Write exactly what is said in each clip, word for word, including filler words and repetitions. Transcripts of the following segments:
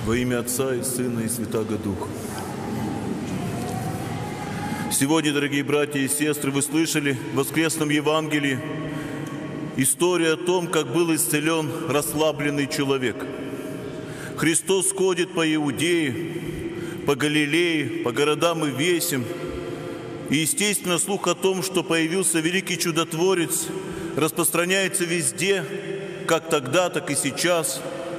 Во имя Отца и Сына и Святаго Духа. Сегодня, дорогие братья и сестры, вы слышали в воскресном Евангелии историю о том, как был исцелен расслабленный человек. Христос ходит по Иудее, по Галилее, по городам и весям. И, естественно, слух о том, что появился великий чудотворец, распространяется везде, как тогда, так и сейчас.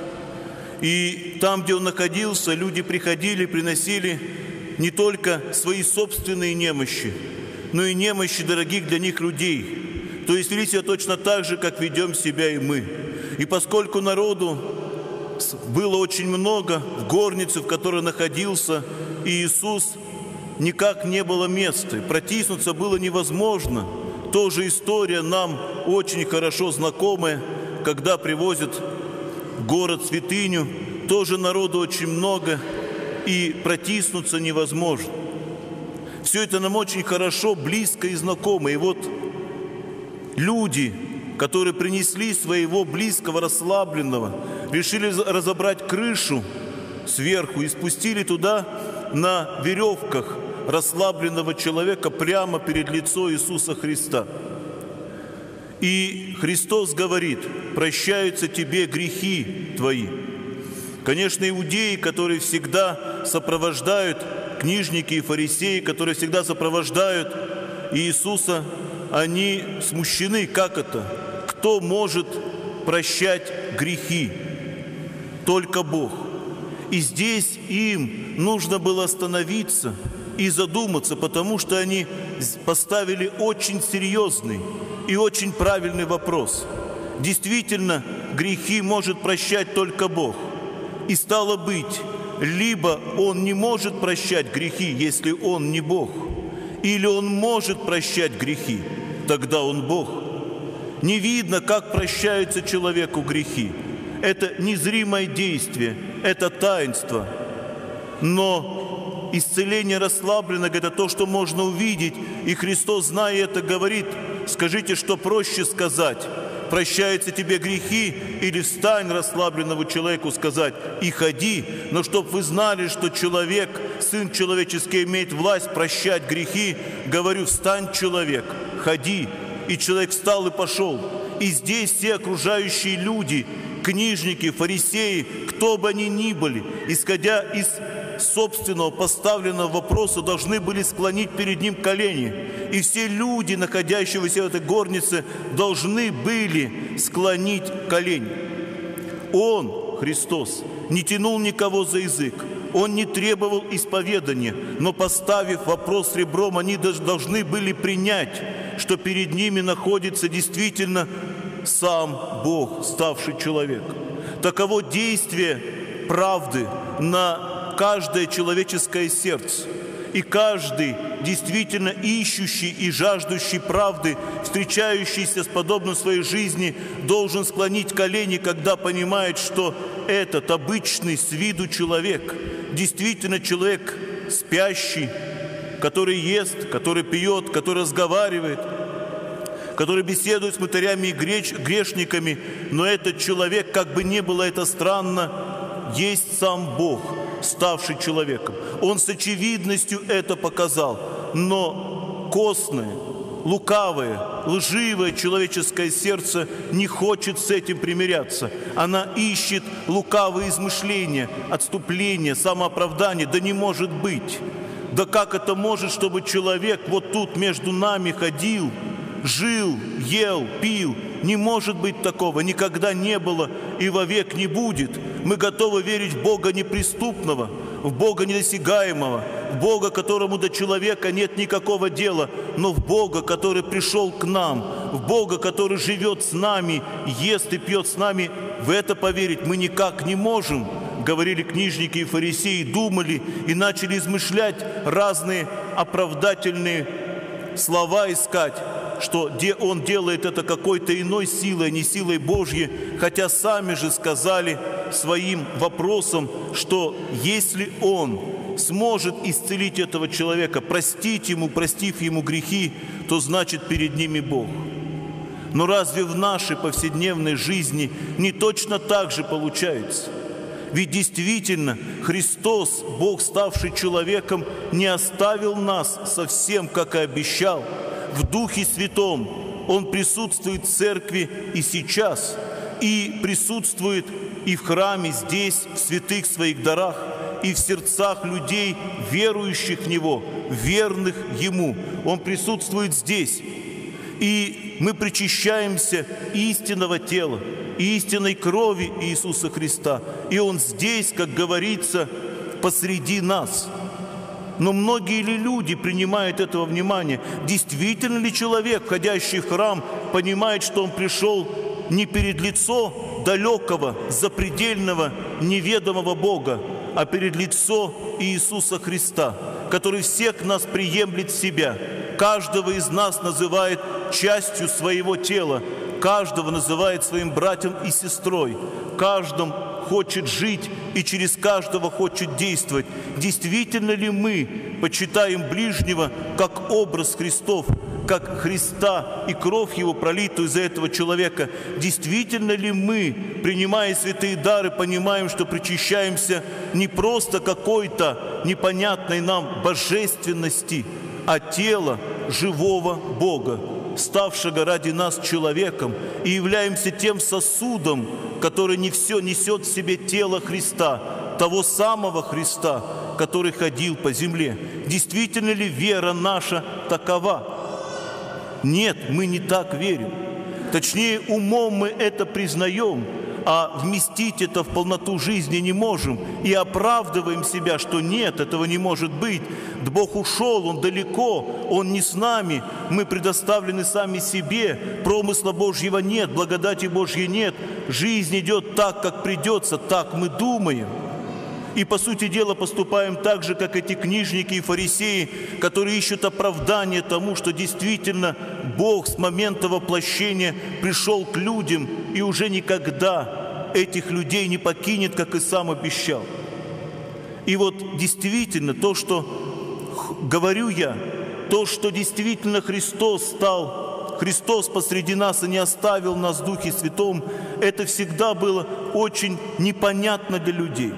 И там, где он находился, люди приходили, приносили не только свои собственные немощи, но и немощи дорогих для них людей. То есть вели себя точно так же, как ведем себя и мы. И поскольку народу было очень много в горнице, в которой находился Иисус, никак не было места. Протиснуться было невозможно. Тоже история нам очень хорошо знакомая, когда привозят в город святыню, тоже народу очень много, и протиснуться невозможно. Все это нам очень хорошо, близко и знакомо. И вот люди, которые принесли своего близкого, расслабленного, решили разобрать крышу сверху и спустили туда на веревках расслабленного человека прямо перед лицо Иисуса Христа. И Христос говорит: «Прощаются тебе грехи твои». Конечно, иудеи, которые всегда сопровождают, книжники и фарисеи, которые всегда сопровождают Иисуса, они смущены. Как это? Кто может прощать грехи? Только Бог. И здесь им нужно было остановиться и задуматься, потому что они поставили очень серьезный и очень правильный вопрос. Действительно, грехи может прощать только Бог. И стало быть, либо Он не может прощать грехи, если Он не Бог, или Он может прощать грехи, тогда Он Бог. Не видно, как прощаются человеку грехи. Это незримое действие, это таинство. Но исцеление расслабленного – это то, что можно увидеть. И Христос, зная это, говорит: скажите, что проще сказать: прощаются тебе грехи, или встань расслабленному человеку сказать: и ходи. Но чтоб вы знали, что человек, Сын человеческий, имеет власть прощать грехи, говорю: встань, человек, ходи. И человек встал и пошел. И здесь все окружающие люди, книжники, фарисеи, кто бы они ни были, исходя из собственного поставленного вопроса, должны были склонить перед ним колени. И все люди, находящиеся в этой горнице, должны были склонить колени. Он, Христос, не тянул никого за язык, Он не требовал исповедания, но, поставив вопрос ребром, они должны были принять, что перед ними находится действительно сам Бог, ставший человеком. Таково действие правды на каждое человеческое сердце. И каждый, действительно ищущий и жаждущий правды, встречающийся с подобным в своей жизни, должен склонить колени, когда понимает, что этот обычный с виду человек, действительно человек спящий, который ест, который пьет, который разговаривает, который беседует с мытарями и грешниками, но этот человек, как бы ни было это странно, есть сам Бог, ставший человеком. Он с очевидностью это показал, но костное, лукавое, лживое человеческое сердце не хочет с этим примиряться. Она ищет лукавые измышления, отступления, самооправдания. Да не может быть! Да как это может, чтобы человек вот тут между нами ходил, жил, ел, пил? Не может быть такого, никогда не было и вовек не будет. Мы готовы верить в Бога неприступного, в Бога недосягаемого, в Бога, которому до человека нет никакого дела, но в Бога, который пришел к нам, в Бога, который живет с нами, ест и пьет с нами. В это поверить мы никак не можем, говорили книжники и фарисеи, думали и начали измышлять разные оправдательные слова искать, что он делает это какой-то иной силой, а не силой Божьей, хотя сами же сказали своим вопросом, что если Он сможет исцелить этого человека, простить ему, простив ему грехи, то значит перед ними Бог. Но разве в нашей повседневной жизни не точно так же получается? Ведь действительно Христос, Бог, ставший человеком, не оставил нас совсем, как и обещал. В Духе Святом Он присутствует в церкви и сейчас, и присутствует и в храме здесь, в святых своих дарах, и в сердцах людей, верующих в Него, верных Ему. Он присутствует здесь. И мы причащаемся истинного тела, истинной крови Иисуса Христа. И Он здесь, как говорится, посреди нас. Но многие ли люди принимают этого внимания? Действительно ли человек, входящий в храм, понимает, что он пришел не перед лицо далекого, запредельного, неведомого Бога, а перед лицо Иисуса Христа, который всех нас приемлет в себя, каждого из нас называет частью своего тела, каждого называет своим братьем и сестрой, каждым хочет жить и через каждого хочет действовать. Действительно ли мы почитаем ближнего как образ Христов, как Христа и кровь Его, пролитую за этого человека? Действительно ли мы, принимая святые дары, понимаем, что причащаемся не просто какой-то непонятной нам божественности, а тело живого Бога, ставшего ради нас человеком, и являемся тем сосудом, который не все несет в себе тело Христа, того самого Христа, который ходил по земле? Действительно ли вера наша такова? Нет, мы не так верим. Точнее, умом мы это признаем, а вместить это в полноту жизни не можем. И оправдываем себя, что нет, этого не может быть. Да Бог ушел, Он далеко, Он не с нами. Мы предоставлены сами себе, промысла Божьего нет, благодати Божьей нет. Жизнь идет так, как придется, так мы думаем. И, по сути дела, поступаем так же, как эти книжники и фарисеи, которые ищут оправдание тому, что действительно Бог с момента воплощения пришел к людям и уже никогда этих людей не покинет, как и сам обещал. И вот действительно то, что говорю я, то, что действительно Христос стал, Христос посреди нас и не оставил нас в Духе Святом, это всегда было очень непонятно для людей.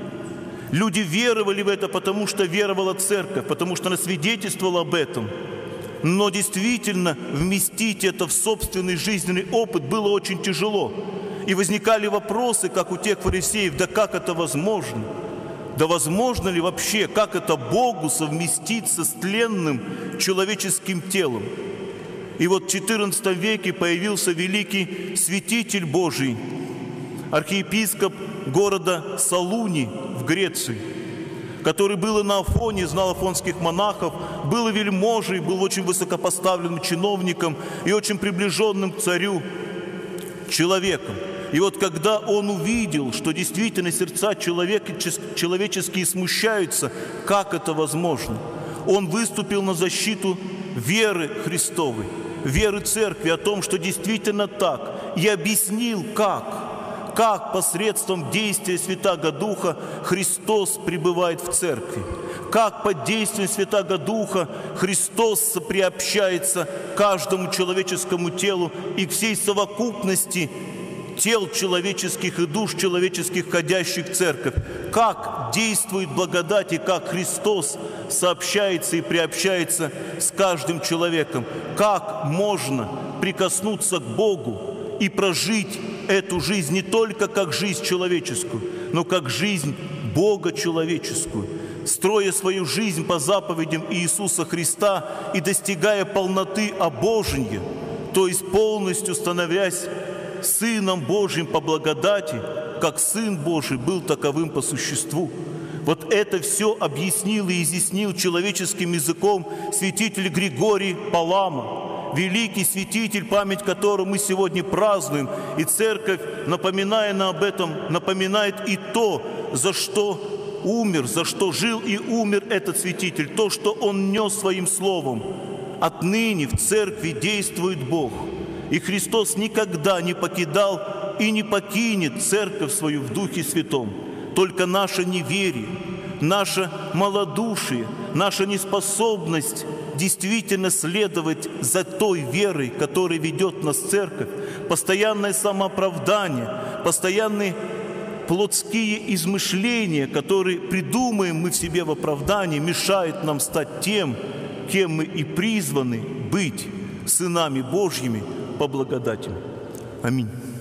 Люди веровали в это, потому что веровала Церковь, потому что она свидетельствовала об этом. Но действительно вместить это в собственный жизненный опыт было очень тяжело. И возникали вопросы, как у тех фарисеев: да как это возможно? Да возможно ли вообще, как это Богу совместиться с тленным человеческим телом? И вот в четырнадцатом веке появился великий святитель Божий, архиепископ города Салуни в Греции, который был и на Афоне, знал афонских монахов, был и вельможей, был очень высокопоставленным чиновником и очень приближенным к царю человеком. И вот когда он увидел, что действительно сердца человеческие смущаются, как это возможно, он выступил на защиту веры Христовой, веры Церкви, о том, что действительно так, и объяснил, как. Как посредством действия Святаго Духа Христос пребывает в Церкви, как под действием Святаго Духа Христос приобщается к каждому человеческому телу и к всей совокупности тел человеческих и душ человеческих, входящих в Церковь, как действует благодать и как Христос сообщается и приобщается с каждым человеком, как можно прикоснуться к Богу и прожить эту жизнь не только как жизнь человеческую, но как жизнь Бога человеческую, строя свою жизнь по заповедям Иисуса Христа и достигая полноты обожения, то есть полностью становясь Сыном Божьим по благодати, как Сын Божий был таковым по существу. Вот это все объяснил и изъяснил человеческим языком святитель Григорий Палама, великий святитель, память которого мы сегодня празднуем. И Церковь, напоминая нам об этом, напоминает и то, за что умер, за что жил и умер этот святитель, то, что он нес своим словом. Отныне в Церкви действует Бог. И Христос никогда не покидал и не покинет Церковь свою в Духе Святом. Только наше неверие, наше малодушие, наша неспособность действительно следовать за той верой, которая ведет нас в Церковь, постоянное самооправдание, постоянный плотские измышления, которые придумаем мы в себе в оправдании, мешают нам стать тем, кем мы и призваны быть, сынами Божьими по благодати. Аминь.